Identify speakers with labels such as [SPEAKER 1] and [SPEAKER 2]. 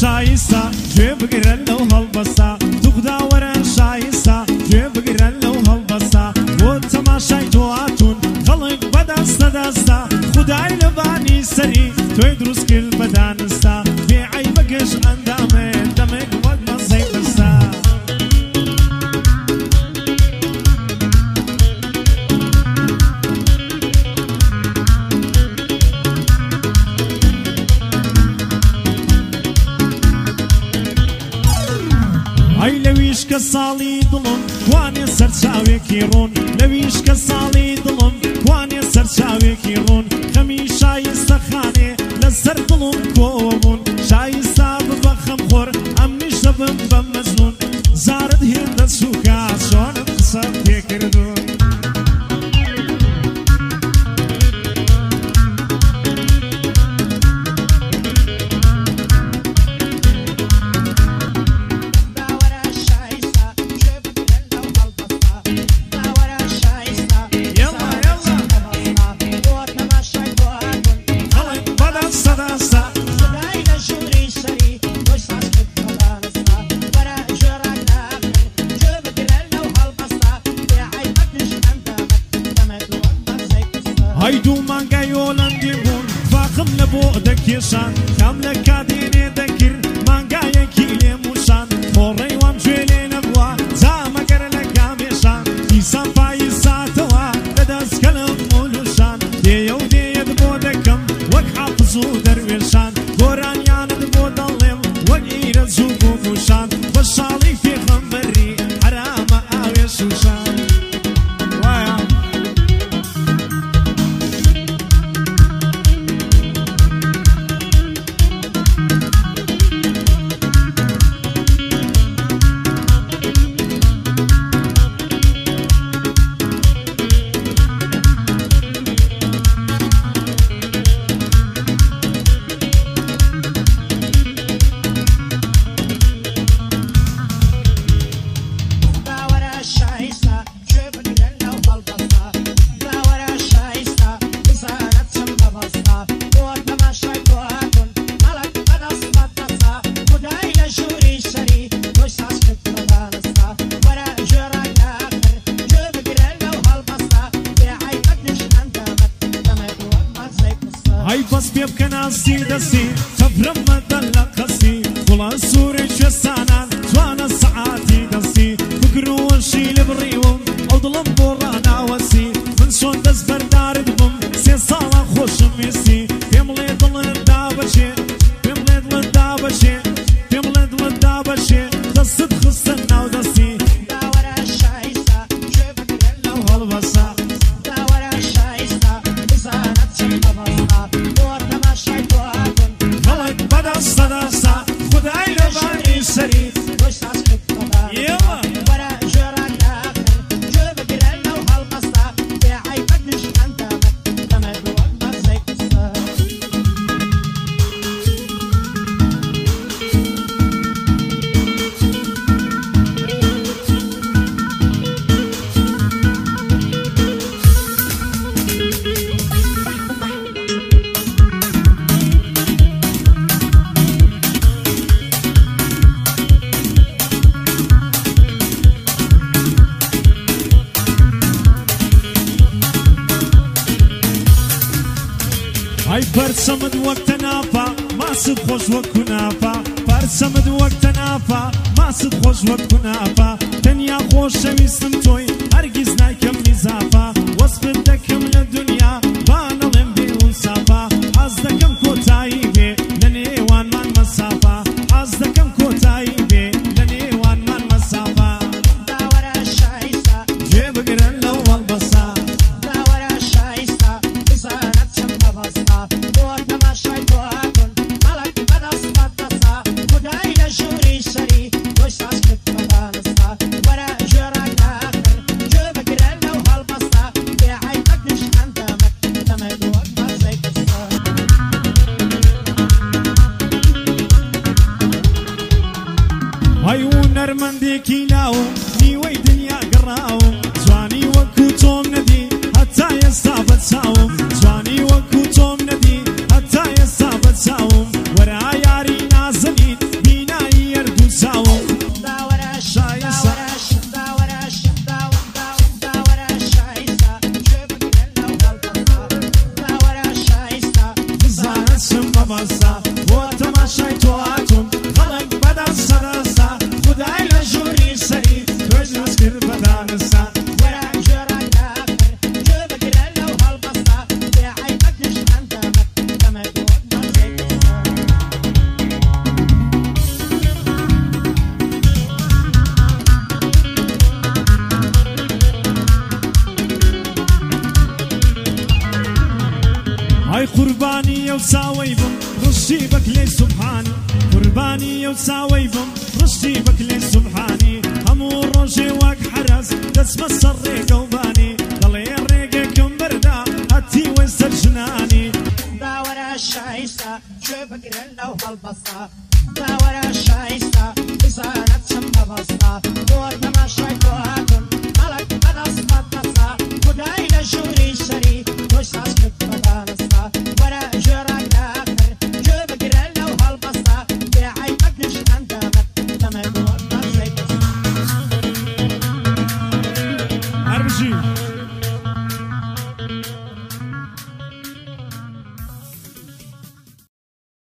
[SPEAKER 1] شایستا گوێ بگرە لەو هەڵبەستا دوغداوەرە شایستا گوێ بگرە لەو هەڵبەستا بۆ تەماشای تۆ هاتوون خەڵک بەدەستە دەستا خودای لەبانی سەری تۆی دروست کرد بەدانستا بێ عەیبەکەش ئەندامێ دەمێک وەک مەزەی بەستا ئەی لەویش کە ساڵی دڵم کوانێ سەرچاوێکی ڕۆن لەویش کە ساڵی دڵم کوانێ سەرچاوێکی ڕۆن خەمی شایستە خانێ لەسەر دڵم کۆبوون شایستا ببە خەمخۆر ئەمنیش دەبم بە مەزنون زارت هێندە سووکە چۆنم قسە پێکردوون هەیدوو مانگای ئۆلەندی بوون فاقم لە بۆ دەکێشان کام لە کادێنێ دەکرد مانگایەکی لێموشان خۆڕەی وام گوێ لێ نەبووە جامەگەر لە کامێشان دیسان پایی ساتەوە لەدەستکەلم مولوشان دێیە و دێیەت بۆ دەکەم وەک حافز و دەروێشان گۆرانیانت بۆ دەڵێم وەک ئیرەز و بووموشان بە شاڵی پێغەمبەری حرامە ئاوێ شوشان ئەی بەس پێ بکە ناستی دەستی تەفرەم مەدە لە قەستی گوڵە سووری کوێستانان جوانە سەعاتی دەستی فکر و وەشی لێ بڕیوم ئەو دڵم بۆ ڕاناوەسی من چۆن دەست بەردارت بم سێ ساڵە خۆشم وێستی پێم بڵێ دڵت دابەشێ پێم بڵێ دڵت دابەشێ پێم بڵێ دڵت دابەشێ دەستت خستە ناو دەستی داوەرە شایستا گوێ بگرە لەو هەڵبەستا داوەرە شایستا بزانە چەند بەبەستا خدای لەبانی سەری وەرە ژێران داخر گوێ بگرە لەو هەڵبەستا بێ عەیبەت نیشان دامەت دەمەت وەک مەزەی قسە ئەی پەرچەمت وەک تەناپە ماست خۆش وەک کوناپە پەرچەمت وەک تەناپە ماست خۆش وەک کوناپە تەنیا خۆشەویستم تۆی هەرگیز نایکەم نیزاپە وەسفت دەکەم لە دونیا با نەڵێم بێ ئونساپە حەز دەکەم کۆتایی بێ لە نێوانمان مەسافە حەز دەکەم کۆتایی بێ لە نێوانمان مەسافە داوەرە شایستا گوێ بگرە لەو هەڵبەستا داوەرە شایستا بزانە چەند بەبەستا بۆ تەماشای تۆ هاتوون مەڵک بەدەستت دەستا خودای لە ژووری سەری تۆی ساز کرد بەدانستا وەرە ژێران داخر گوێ بگرە لەو هەڵبەستا بێ عەیبەت نیشان دامەت دەمەت وەک مەزەی قسە ئەی و نەرمەندێکی لاوم نیوەی دنیا گەڕاوم جوانی وەکو تۆم نەدی هەتا ئێستا بەچاوم جوانی وەکو تۆم نەدی هەتا ئێستا بەچاوم وەرە یاری نازەنیت وساوي بم رشي بك لي سبحاني قرباني وساوي بم رشي بك لي سبحاني همو روجي واك حرس دس مسر ريقة وباني ضلي الريقة كم بردا هاتي ويسر جناني
[SPEAKER 2] داورا الشايسة شو بقرنا وهالبصة داورا الشايسة